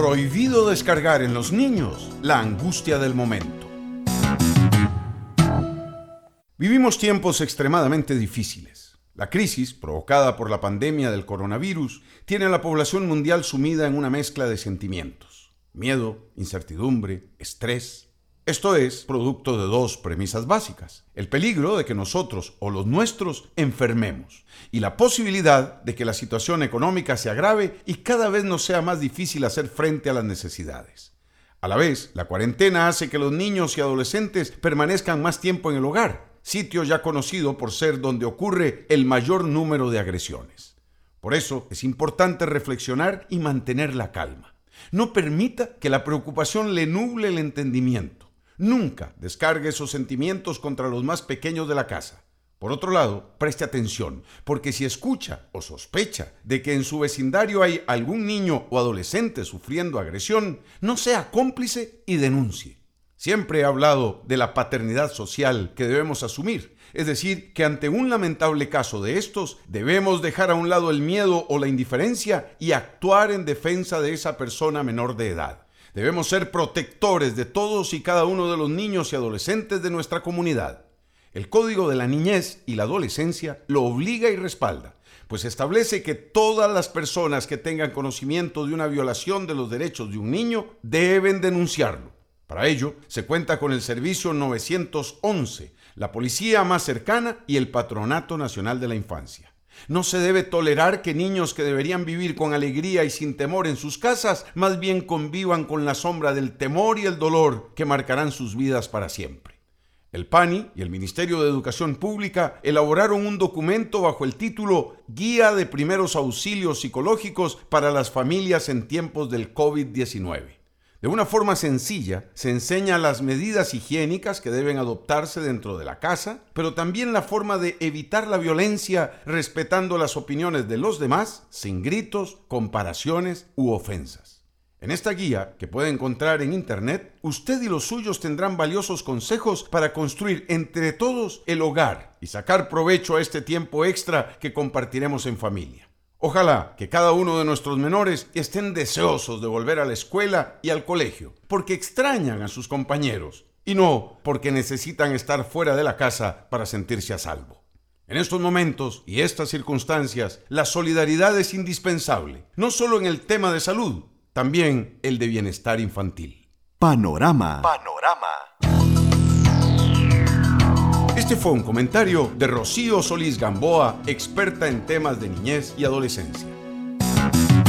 Prohibido descargar en los niños la angustia del momento. Vivimos tiempos extremadamente difíciles. La crisis, provocada por la pandemia del coronavirus, tiene a la población mundial sumida en una mezcla de sentimientos: miedo, incertidumbre, estrés. Esto es producto de dos premisas básicas: el peligro de que nosotros o los nuestros enfermemos y la posibilidad de que la situación económica se agrave y cada vez nos sea más difícil hacer frente a las necesidades. A la vez, la cuarentena hace que los niños y adolescentes permanezcan más tiempo en el hogar, sitio ya conocido por ser donde ocurre el mayor número de agresiones. Por eso es importante reflexionar y mantener la calma. No permita que la preocupación le nuble el entendimiento. Nunca descargue esos sentimientos contra los más pequeños de la casa. Por otro lado, preste atención, porque si escucha o sospecha de que en su vecindario hay algún niño o adolescente sufriendo agresión, no sea cómplice y denuncie. Siempre he hablado de la paternidad social que debemos asumir, es decir, que ante un lamentable caso de estos, debemos dejar a un lado el miedo o la indiferencia y actuar en defensa de esa persona menor de edad. Debemos ser protectores de todos y cada uno de los niños y adolescentes de nuestra comunidad. El Código de la Niñez y la Adolescencia lo obliga y respalda, pues establece que todas las personas que tengan conocimiento de una violación de los derechos de un niño deben denunciarlo. Para ello, se cuenta con el servicio 911, la policía más cercana y el Patronato Nacional de la Infancia. No se debe tolerar que niños que deberían vivir con alegría y sin temor en sus casas, más bien convivan con la sombra del temor y el dolor que marcarán sus vidas para siempre. El PANI y el Ministerio de Educación Pública elaboraron un documento bajo el título Guía de Primeros Auxilios Psicológicos para las Familias en Tiempos del COVID-19. De una forma sencilla, se enseña las medidas higiénicas que deben adoptarse dentro de la casa, pero también la forma de evitar la violencia respetando las opiniones de los demás, sin gritos, comparaciones u ofensas. En esta guía, que puede encontrar en internet, usted y los suyos tendrán valiosos consejos para construir entre todos el hogar y sacar provecho a este tiempo extra que compartiremos en familia. Ojalá que cada uno de nuestros menores estén deseosos de volver a la escuela y al colegio, porque extrañan a sus compañeros y no porque necesitan estar fuera de la casa para sentirse a salvo. En estos momentos y estas circunstancias, la solidaridad es indispensable, no solo en el tema de salud, también el de bienestar infantil. Panorama. Este fue un comentario de Rocío Solís Gamboa, experta en temas de niñez y adolescencia.